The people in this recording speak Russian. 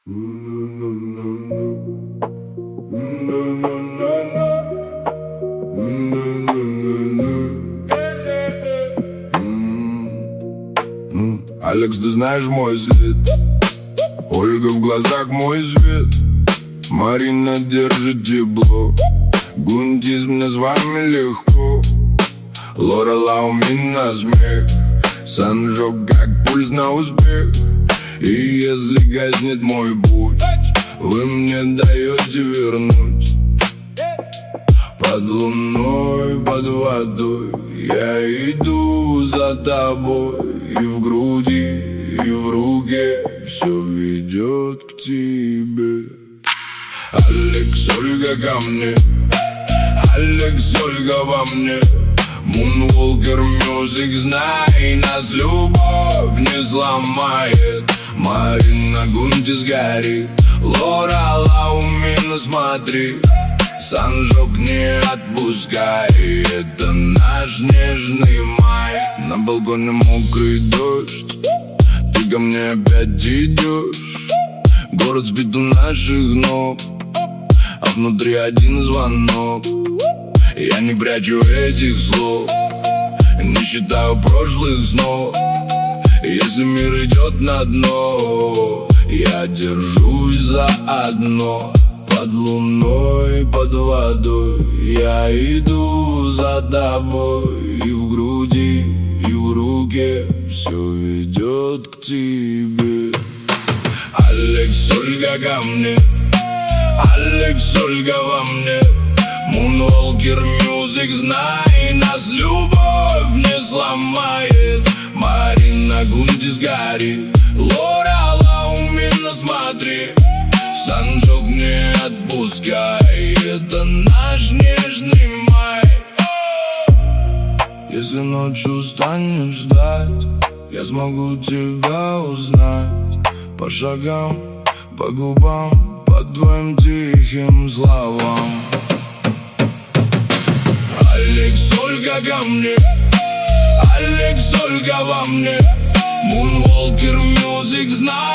Алекс, ты знаешь мой след. Ольга в глазах мой свет. Марина держит тепло. Гундиз, мне с вами легко. Лорела у меня смех. Санжок как пульс на успех. И если гаснет мой путь, вы мне даете вернуть. Под луной, под водой я иду за тобой. И в груди, и в руке все ведет к тебе. Алекс, Ольга ко мне. Алекс, Ольга во мне. Moonwalker Music, знай, нас любовь не сломает. Марина Гундиз горит. Лорела у меня смотри. Санжок не отпускай. Это наш нежный май. На балконе мокрый дождь. Ты ко мне опять идешь. Город сбит у наших ног, а внутри один звонок. Я не прячу этих слов, не считаю прошлых снов. Если мир идет на дно, я держусь за одно. Под луной, под водой я иду за тобой. И в груди, и в руке все ведет к тебе. Алекс, Ольга ко мне. Алекс, Ольга во мне. Moonwalker Music, знай, нас любовь не сломает. Марина Гундиз горит. Лорела у меня смотри. Санжок не отпускай. Это наш нежный май. Если ночью станешь ждать, я смогу тебя узнать. По шагам, по губам, по твоим тихим словам. Алекс, Ольга ко мне. Алекс, Ольга во мне. Moonwalker Music, знай.